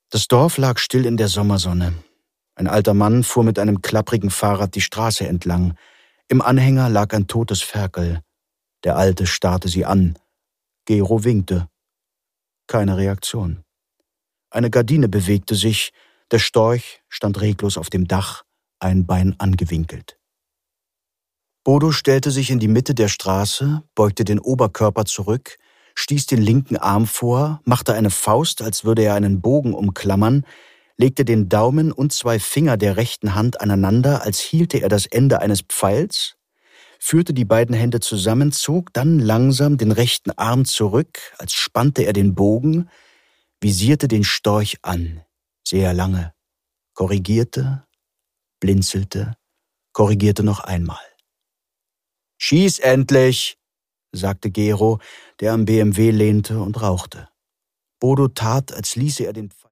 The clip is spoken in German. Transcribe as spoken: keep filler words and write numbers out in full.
Das Dorf lag still in der Sommersonne. Ein alter Mann fuhr mit einem klapprigen Fahrrad die Straße entlang. Im Anhänger lag ein totes Ferkel. Der Alte starrte sie an. Gero winkte. Keine Reaktion. Eine Gardine bewegte sich. Der Storch stand reglos auf dem Dach, ein Bein angewinkelt. Bodo stellte sich in die Mitte der Straße, beugte den Oberkörper zurück, stieß den linken Arm vor, machte eine Faust, als würde er einen Bogen umklammern, legte den Daumen und zwei Finger der rechten Hand aneinander, als hielte er das Ende eines Pfeils, führte die beiden Hände zusammen, zog dann langsam den rechten Arm zurück, als spannte er den Bogen, visierte den Storch an, sehr lange, korrigierte, blinzelte, korrigierte noch einmal. »Schieß endlich«, sagte Gero, der am B M W lehnte und rauchte. Bodo tat, als ließe er den